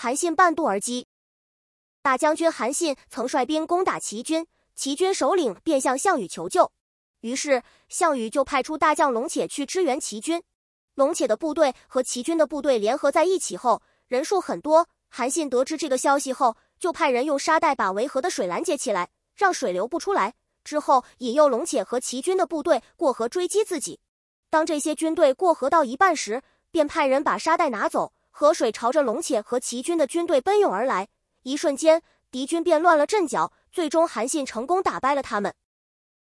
韩信半渡而击。大将军韩信曾率兵攻打齐军，齐军首领便向项羽求救，于是项羽就派出大将龙且去支援齐军。龙且的部队和齐军的部队联合在一起后，人数很多。韩信得知这个消息后，就派人用沙袋把围河的水拦截起来，让水流不出来，之后引诱龙且和齐军的部队过河追击自己。当这些军队过河到一半时，便派人把沙袋拿走，河水朝着龙且和齐军的军队奔涌而来，一瞬间敌军便乱了阵脚，最终韩信成功打败了他们。